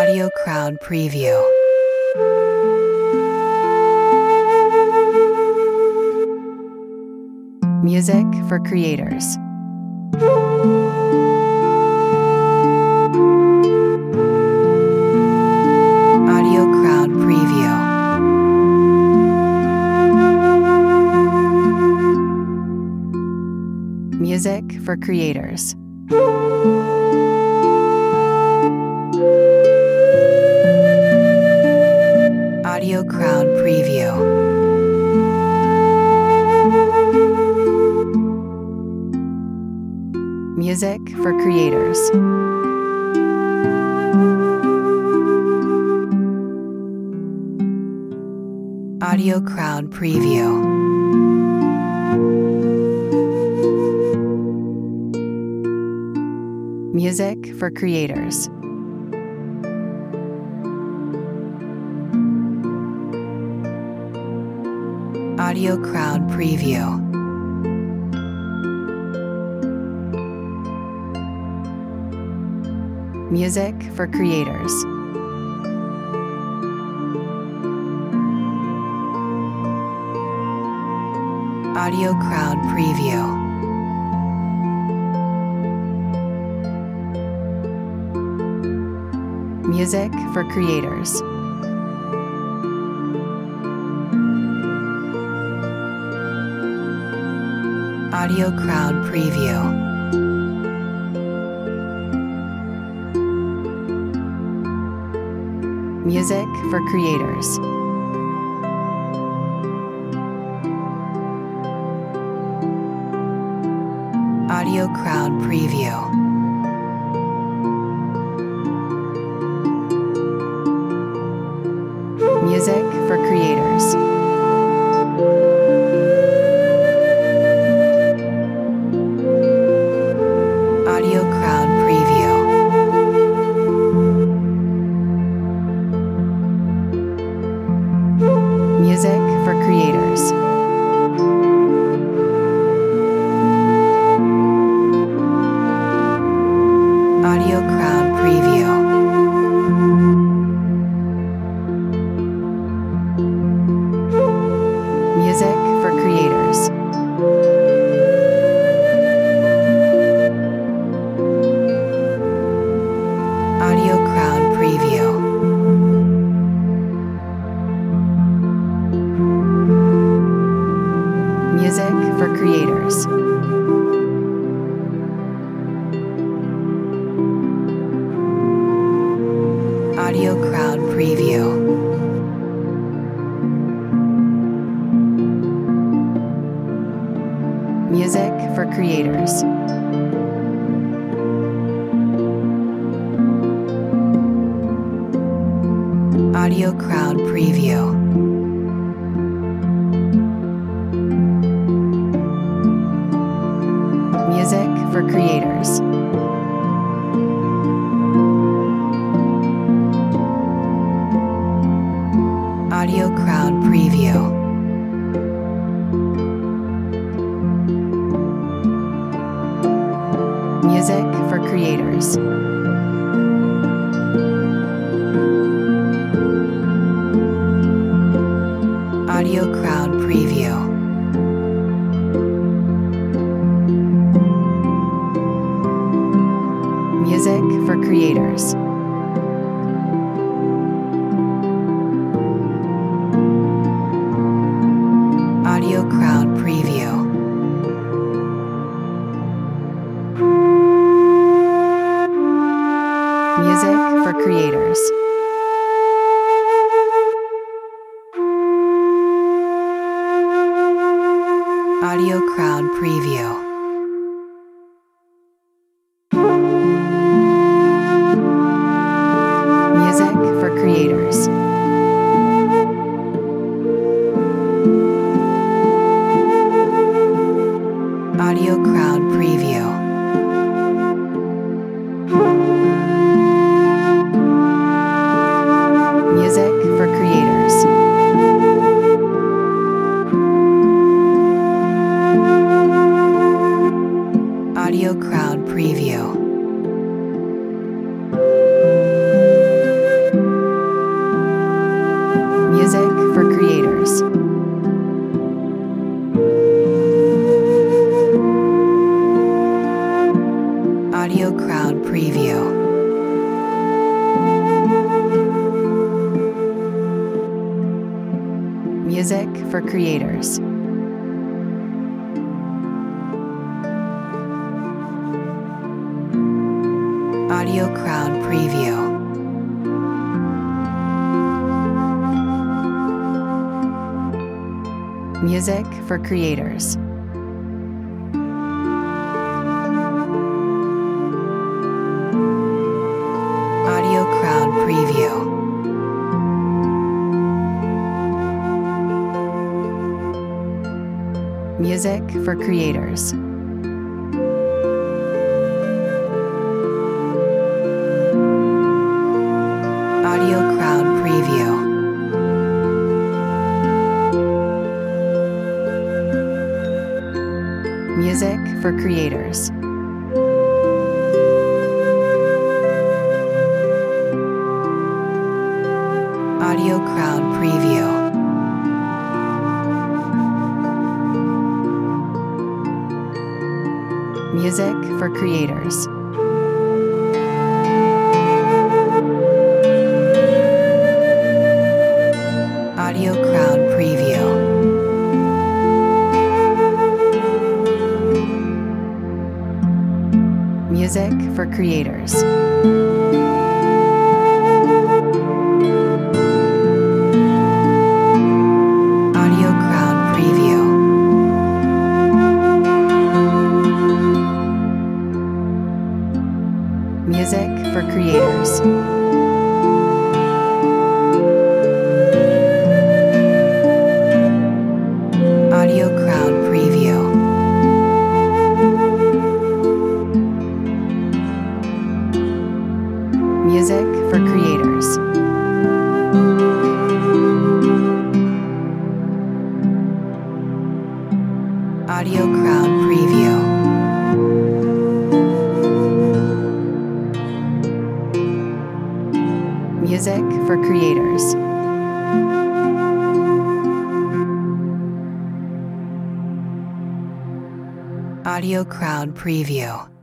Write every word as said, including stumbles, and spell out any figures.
Audio Crowd Preview. Music for creators. Audio Crowd Preview. Music for creators. Audio Crowd Preview. Music for creators. Audio Crowd Preview. Music for creators. Audio Crowd Preview. Music for creators. Audio Crowd Preview. Music for creators. Audio Crowd Preview. Music for creators. Audio Crowd Preview. Music for creators. Audio Crowd Preview. Music for creators. Audio Crowd Preview. Music for creators. Audio Crowd Preview. Music for creators. Audio Crowd Preview. Music for creators. Audio Crowd Preview. Music for creators. Audio Crowd Preview. Music for creators. Audio Crowd Preview. Music for creators. Audio Crowd Preview. Music for creators. Audio Crowd Preview. Music for creators. Audio Crowd Preview. Music for creators. Audio Crowd Preview. Audio Crowd Preview. Music for creators. Audio Crowd Preview. Music for creators. Audio Crowd Preview. Music for creators. Audio Crowd Preview. Music for creators. Audio Crowd Preview. Music for creators. Audio Crowd Preview. Music for creators. Audio Crowd Preview. Music for creators. Audio Crowd Preview. Music for creators. Audio Crowd Preview. Music for creators. Audio Crowd Preview.